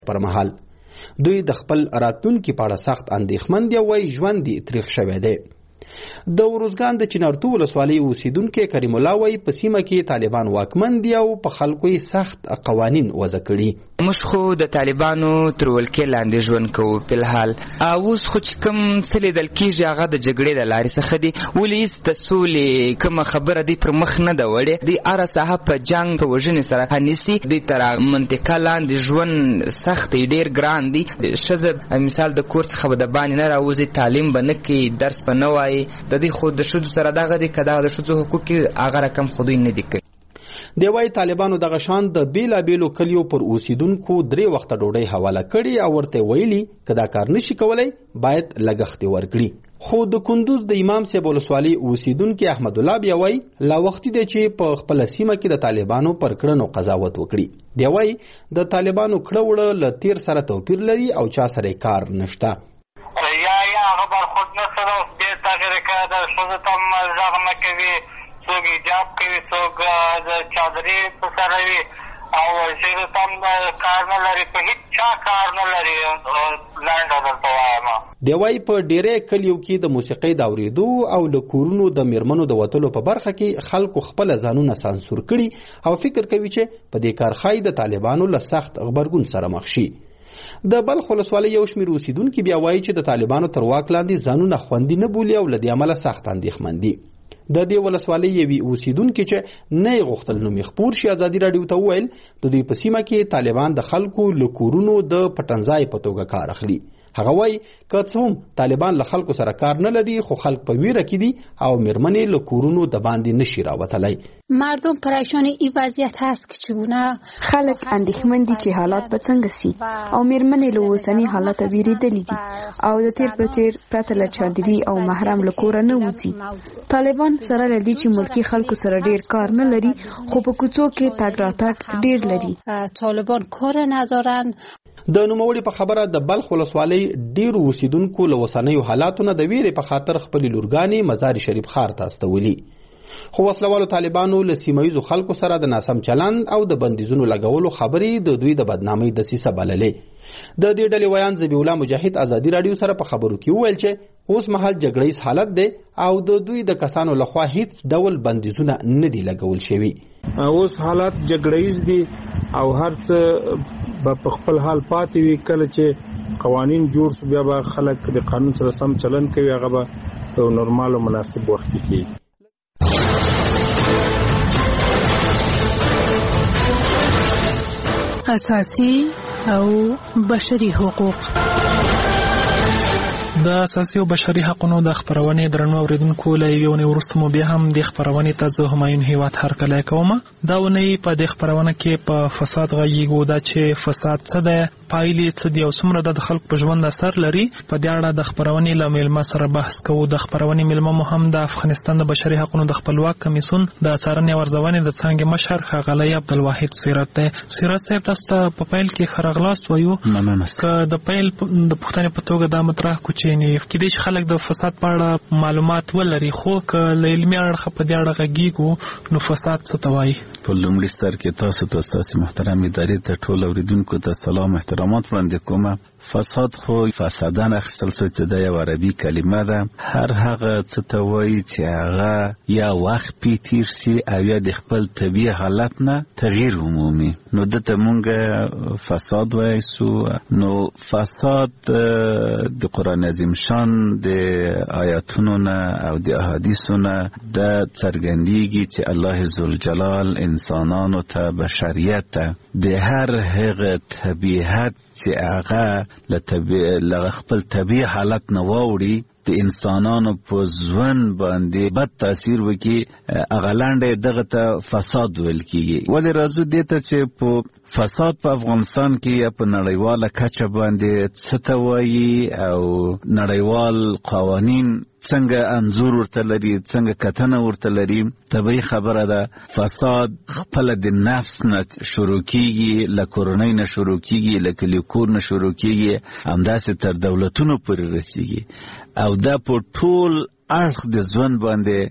پر مهال دوی د خپل راتلونکي په اړه سخت اندېښمن دي او وايي ژوند یې تریخ شوی دی. د ارزګان د چنارتو ولسوالۍ اوسیدونکي کریم الله وايي په سیمه کې طالبان واکمن دي او په خلکو یې سخت قوانین وضع کړي. موږ خو د طالبانو تر ولکې لاندې ژوند کوو فلحال، اوس خو چې کوم څه لیدل کېږي هغه د جګړې د لارې څخه دي. ولې هېڅ د سولې کومه خبره دوی پر مخ نه ده وړې. دوی هره ساحه په جنګ په وژنې سره نیسي. دوی تر منطقه لاندې ژوند سخت دی، ډېر ګران دی. ښځه مثال د کور څخه به د باندې نه راوځي، تعلیم به نه کوي، درس به نه وایي. د دې خو د ښځو سره دغه دی که دغه د ښځو حقوق هغه رقم خو دوی نه دي کوي. دی وايي طالبانو دغه شان د بیلابیلو کلیو پر اوسیدونکو 3 وخته ډوډۍ حواله کړي او ورته ویلي که دا کار نشي کولی باید لګښت ورکړي. خو د کندوز د امام صاحب ولسوالۍ اوسیدونکي احمد الله بیا وايي لا وختي دی چې په خپله سیمه کې د طالبانو پر کړنو قضاوت وکړي. دی وايي د طالبانو کړه وړه له تیر سره توپیر لري او چا سره کار نشته. یا هغه برخود نه سره دې تغیر کړه د ښځو ته غږ نه کوي، څوک حجاب کوي، څوک د چادري په سره وي او ښځو ته کار نه لري، په هېڅ چا کار نه لري. لنډه درته وایم دی وايي په ډېری کلیو کې د موسیقۍ د اورېدو او له کورونو د میرمنو د وتلو په برخه کې خلکو خپله ځانونه سانسور کړي او فکر کوي چې په دې کار ښایي د طالبانو له سخت غبرګون سره مخ شي. د بلخ ولسوالۍ یو شمېر اوسیدونکي بیا وایي چې د طالبانو تر واک لاندې ځانونه خوندي نه بولي او له دې امله سخت اندېښمن دي. د دې ولسوالۍ یوې اوسیدونکي چې نه یې غوښتل نوم یې خپور شي ازادي راډیو ته وویل د دوی په سیمه کې طالبان د خلکو له کورونو د پټنځای په توګه کار اخلي. هغه وایي که څه هم طالبان له خلکو سره کار نه لري خو خلک په ویره کې دي او میرمنې له کورونو د باندې نشي راوتلی. مردم پریشان این وضعیت هست که چگونه خلک اندېښمن دي چې حالات به څنګه سي او میرمنې له اوسني حالته ویرېدلې دي او د تیر په څېر پرته له چادري او محرم له کوره نه وځي. طالبان سره له دې چې ملکي خلکو سره ډېر کار نه لري خو په کوڅو کې تګ راتګ ډېر لري. طالبان کار ندارن. د نوموړي په خبره د بلخ ولسوالۍ ډېرو اوسیدونکو له اوسنیو حالاتو نه د ویرې په خاطر خپلې لورګانې مزار شریف ښار ته استولي. خو وسلوالو طالبانو له سیمه ییزو خلکو سره د ناسم چلند او د بندیزونو لګولو خبرې د دوی د بدنامۍ دسیسه بللې. د دې ډلې ویان ذبیح الله مجاهد ازادي راډیو سره په خبرو کې وویل چې اوس مهال جګړیز حالت دی او د دوی د کسانو لخوا هیڅ ډول بندیزونه نه دي لګول شوي. اوس حالات جګړیز دي او هر څه په خپل حال پاتې وي. کله چې قوانین جوړ شو بیا به خلک د قانون سره سم چلن کوي، هغه به په نورمال او مناسب وخت کې کیږي. اساسي او بشري حقوق. د اساسي او بشري حقوقو د خبرونې درنو اوریدونکو له یو نه ورسته مو بیا هم د خبرونې ته زه همایون هیواد هرکلی کوم. دا ونې په د خبرونه کې په فساد غږیږو دا چې فساد څه ده، پایلې څه دي او څومره د خلکو په ژوند اثر لري. په دې اړه د خبرونې له میلمه سره بحث کوو. د خبرونې میلمه مو هم د افغانستان د بشري حقوقو د خپلواک کمیسیون د څارنې او ارزونې د څانګې مشر ښاغلی عبدالواحد سیرت دی. سیرت صاحب تاسو ته په پیل کې ښه راغلاست وایو. که د پیل د پوښتنې په توګه دا مطرح کړو چې کېدای شي خلک د فساد په اړه معلومات ولري خو که له علمي اړخه په دې اړه غږیږو نو فساد څه ته وایي؟ په لومړي سر کې تاسو ته ستاسو محترم ادارې ته ټول اوریدونکو ته سلام احترامات وړاندې کوم. فساد خو فسادان اخیستل شوی چې دا یو عربي کلمه ده. هر هغه څه ته وایي چې هغه یا وخت پې تیر سي او یا د خپل طبیعي حالت نه تغییر عمومي، نو دته مونږ فساد وایسو. نو فساد د قرآن عظیم شان د آیاتونو نه او د احادیثو نه د څرګندېږي چې الله ذوالجلال انسانانو ته بشریت ته د هر هغه طبیعت چې هغه له خپل طبیعي حالت نه واوړي د انسانانو په ژوند باندې بد تاثیر وکړي، هغه لاندې دغه ته فساد ویل کېږي. ولې راځو دې ته چې په فساد په افغانستان کې یا په نړیواله کچه باندې څه ته وایي او نړیوال قوانین څنګه انظور ورته لري، څنګه کتنه ورته لري. طبیعي خبره ده فساد خپل د نفس نه شروع کیږي، له کورنۍ نه شروع کیږي، له کلیکور نه شروع کیږي، همداسې تر دولتونو پورې رسیږي او دا په ټول اړخ د ژوند باندې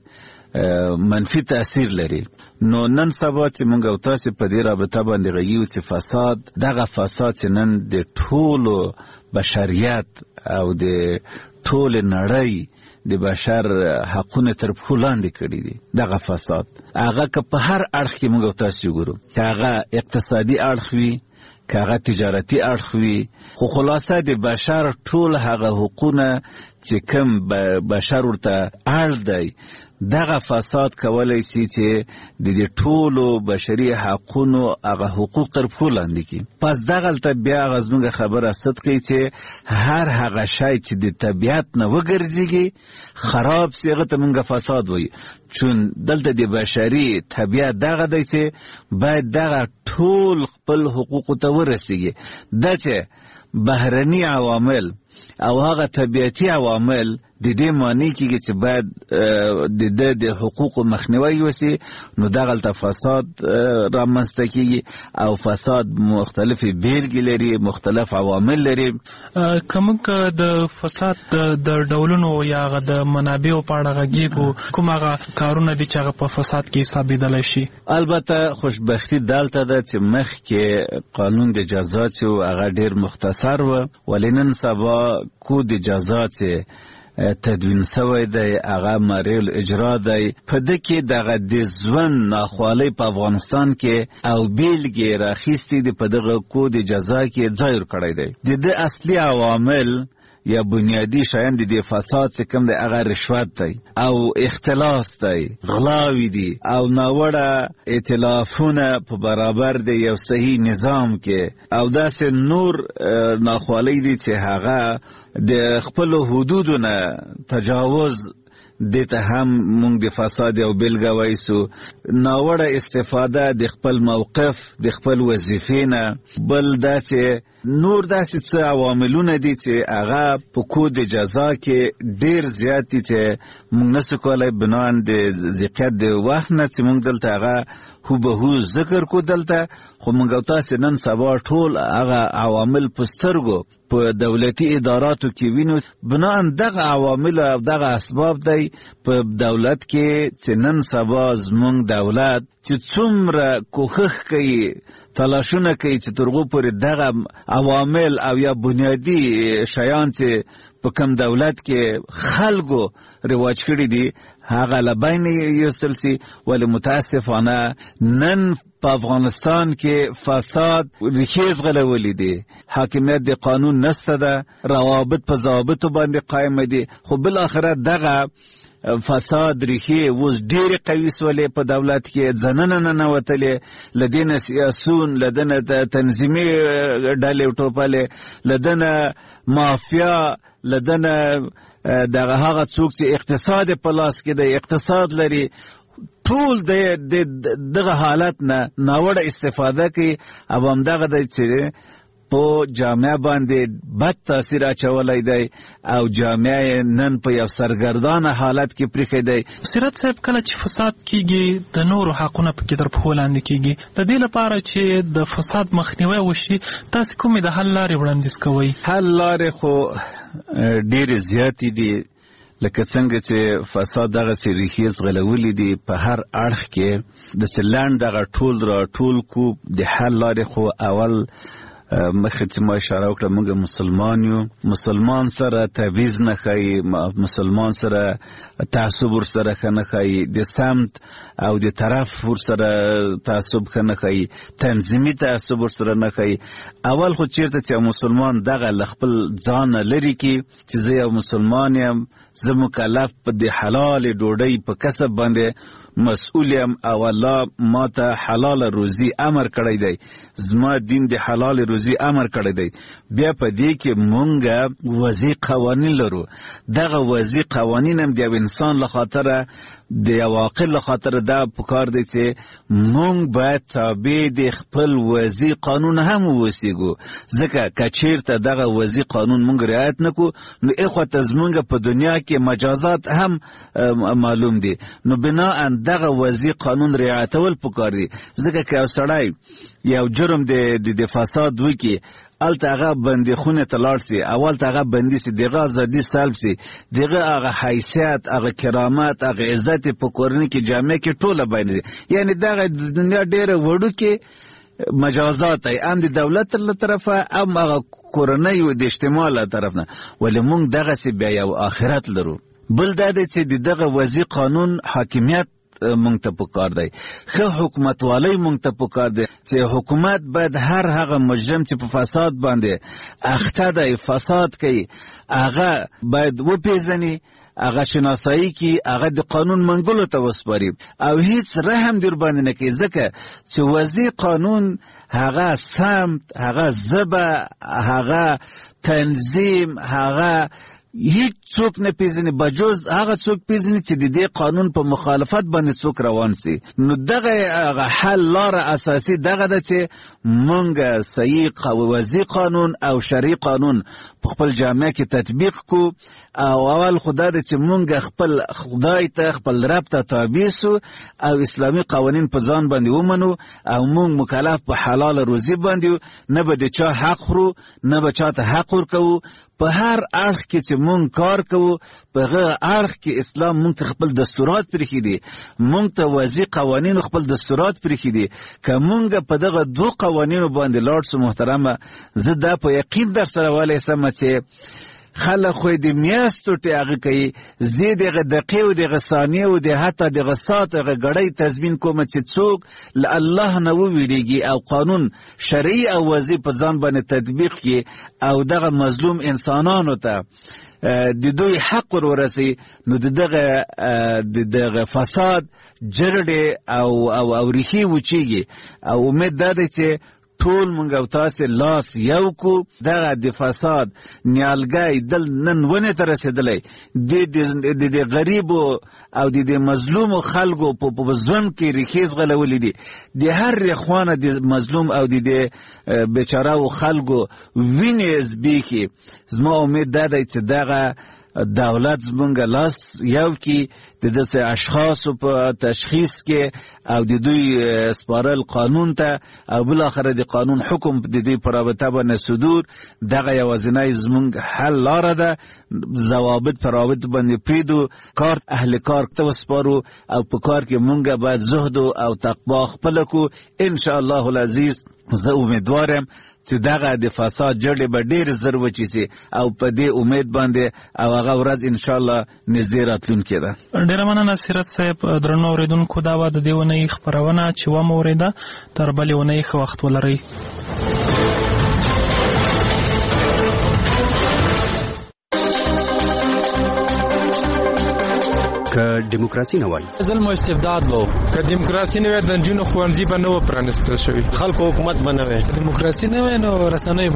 منفي تاثیر لري. نو نن سبا چې موږ او تاسو په دې رابطه باندې غږیو چې فساد، دغه فساد چې نن د ټولو بشریت او د ټول نړۍ د بشر حقونه تر پښو لاندې کړي دي. دغه فساد هغه که په هر اړخ کې موږ تاسو وګورو، که هغه اقتصادي اړخ وي، که هغه تجارتي اړخ وي، خو خلاصه د بشر ټول هغه حقونه چې کوم بشر ورته اړ دی، دغه فساد کولای شي چې د ټولو بشري حقونو هغه حقوق تر پښو لاندې کړي. پس دغلته بیا هغه زموږ خبره صدق کوي چې هر هغه شی چې د طبیعت نه وګرځېږي خراب سي، هغه ته موږ فساد وایو. چون دلته د بشري طبیعت دغه دی چې باید دغه ټول خپل حقوقو ته ورسیږي. دا چې بهرني عوامل او هغه طبیعتي عوامل د دې معنی کېږي چې باید د حقوقو مخنیوي وسي، نو دغلته فساد رامنځته کېږي او فساد مختلفې بیلګې لري، مختلف عوامل لري. که موږ د فساد د ډولونو یا هغه د منابعو په اړه غږیږو، کوم هغه کارونه دي چې هغه په فساد کې حسابېدلی شي؟ البته خوشبختي دلته ده چې مخکې قانون د جزا چې هغه ډېر مختصر و، ولې نن سبا کود جزا چې تدوین سوی دی هغه مری الاجرا دی. په دې کې دغه د ژوند ناخوالۍ په افغانستان کې او بیلګې راخیستې دي، په دغه کود جزا کې ځای ورکړی دی. د دې اصلي عوامل یا بنیادی شیان د فساد چې کوم دی هغه رشوت دی او اختلاس دی، غلاوی دی او ناوړه ائتلافونه په برابر دی یو صحیح نظام کې، او داسې نور ناخوالۍ دي چې هغه د خپل حدودو نه تجاوز دیتا هم مونږ د فساد او بیلګه وایسو. ناوړه استفاده د خپل موقف، د خپل وظیفې نه. بل دا چې نور داسې څه عواملونه دي چې هغه په کود جزا کې ډیر زیات دي چې مونږ نسو کولی بنان د ذکر د وخت نه چې مونږ دلته هغه هوبهو ذکر کو دلته. خو مونږ تاسو نن سبا ټول هغه عوامل په سترګو په دولتي اداراتو کې وینو. بنان دغه عوامل او دغه اسباب دی په دولت کې چې نن سبا زمونږ دولت چې څومره کوښښ کوي، تلاشونه کوي چې ترغو پورې دغه عوامل او یا بنیادی شیان چې په کم دولت کې خلکو رواج کړی دي هغه لبین یوصل سي. ولی متاسفانه نن په افغانستان کې فساد ریښې غلولی دي، حاکمیت د قانون نسته ده، روابط په ضوابطو باندې قائم دي. خو بل آخرت دغه فساد ریښې اوس ډېرې قوي سولې په دولت کې، ځننه ننوتلې، لدینه سیاسون، لدنه تنظیمي ډلې ټوپلې، لدنه مافیا، لدنه دغه هغه څوک چې اقتصاد په لاس کې دی، اقتصاد لري، ټول دغه حالت نه ناوړه استفاده کوي. او همدغه دی چې په جامعه باندې بد تاثیر اچولی دی او جامعه نن په یو سرګردانه حالت کې پریښی دی. سیرت صاحب، کله چې فساد کیږي د نورو حقونه پکې تر پښو لاندې کیږي، د دې لپاره چې د فساد مخنیوی وشي تاسو کومې د حل لارې وړاندیز کوئ؟ حل لارې خو ډېرې زیاتې دي، لکه څنګه چې فساد دغه سي ریښې غلولې دي په هر اړخ کې. د سلند دغه ټول را ټول کو د حل لارې خو اول مخکې چې ما اشاره وکړه موږ مسلمان یو، مسلمان سره تبعیض نه ښایي، مسلمان سره تعصب ورسره ښه نه ښایي، د سمت او د طرف ورسره تعصب ښه نه ښایي، تنظیمي تعصب ورسره نه ښایي. اول خو چېرته چې مسلمان دغه له خپل ځانه لرې کړي چې زه یو مسلمان یم، زه مکلف په د حلال ډوډۍ په کسب باندې مسئول یم او الله ما ته حلال روزي امر کړی دی، زما دین د حلال روزي امر کړی دی. بیا په دې کې مونږ وضعي قوانین لرو. دغه وضعي قوانین هم د یو انسان له خاطره، د یو عاقل له خاطره دا پکار دی چې مونږ باید تابع د خپل وضعي قانون هم ووسیږو. ځکه که چېرته دغه وضعي قانون مونږ رعایت نه کړو نو اخوته زمونږ په دنیا کې مجازات هم معلوم دي. نو بنا دغه وضعي قانون رعایتول پکار دي. ځکه که یو سړی یو جرم د فساد وکړي الته هغه بندیخونه ته لاړ سي، اول ته هغه بندي سي، دغه ازادي سلب سي، دغه هغه حیثیت، هغه کرامت، هغه عزت په کورنۍ کې جامع کې ټوله باندې، یعنی دغه دنیا ډیره وړو کې مجازات هم د دولت له طرفه هم هغه کورنۍ او د اجتماع له طرف نه، ولې موږ دغه سي بیا یو آخرت لرو. بل دا دی چې دغه وضعي قانون حاکمیت مونږ ته پکار دی، ښه حکومتوالی مونږ ته پکار دی چې حکومت باید هر هغه مجرم چې په فساد باندې اخته دی، فساد کوي، هغه باید وپیژني، هغه شناسایی کی، هغه د قانون منګولو ته وسپاري او هیڅ رحم در باندې نه کوي، ځکه چې وضعي قانون هغه سمت، هغه ژبه، هغه تنظیم، هغه هیڅ څوک نه پیژني بجوز هغه څوک پیژني چې د دې قانون په مخالفت باندې څوک روان سي. نو دغه حل لار اساسي دغه ده چې مونږ صحیح وضعي قانون او شرعي قانون په خپل جامعه کې تطبیق کو، او اول خدای دې چې مونږ خپل خدای ته، خپل رب ته تابع سو او اسلامي قوانین په ځان باندې ومنو، او مونږ مکلف په حلال روزي باندې، نه به د چا حق خورو، نه به چاته حق ورکوو. په هر اړخ کې چې مونږ کار کوو، په هغه اړخ کې اسلام مونږ ته خپل دستورات پرېښي دي، مونږ ته وضعي قوانینو خپل دستورات پرېښي دي. که مونږ په دغه دو قوانینو باندې لاړ سو محترمه، زه دا په یقین در سره ولی سمه چې خلک خو د میاشتو هغه کوي، زه دغه دقیقې او دغه ثانیې او د حتی دغه ساعت هغه ګړۍ تضمین کوم چې څوک له الله نه وویریږي او قانون شرعي او وضعي په ځان باندې تطبیق کړي او دغه مظلوم انسانانو ته د دوی حق ورسي، نو دغه فساد جرړې او ریښې وچیږي. او امید دا دی چې ټول مونږ او تاسې لاس یو کو، دغه د فساد نیالګی دل نن ونې ته رسېدلی، د غریبو او د مظلومو خلکو په ژوند کې ریښې ځغلولې دي، د هر خوانه د مظلوم او د بیچارهو خلکو وینې زبېښي. زما امید دا دی چې دغه دولت زمونږ لاس یو کی د داسې اشخاصو په تشخیص کې او د دوی سپارل قانون ته، او بالاخره د قانون حکم د دې په رابطه باندې صدور، دغه یوازینی زمونږ حل لاره ده. ضوابط په رابط باندې پریدو، کار اهل کار ته وسپارو، او په کار کې مونږ باید زهد او تقوا خپله کو. انشاءالله العزیز زه امیدوارم چې دغه د فساد جړې به ډېر زر وچې سي، او په دې امید باندې او هغه ورځ انشاءالله نږدې راتلونکې ده. ډېره مننه سیرت صاحب. درنو اورېدونکو، دا وه د دې اونۍ خپرونه چې ومه اورېده. تر بلې اونۍ ښه وخت ولرئ. که دیموکراسي نه وای، ظلم او استبداد وو. که دیموکراسي نه وای، د نجونو ښوونځي به نه و پرانیستل شوي، خلکو حکومت به نه وای. دیموکراسي نه وای نو رسنۍ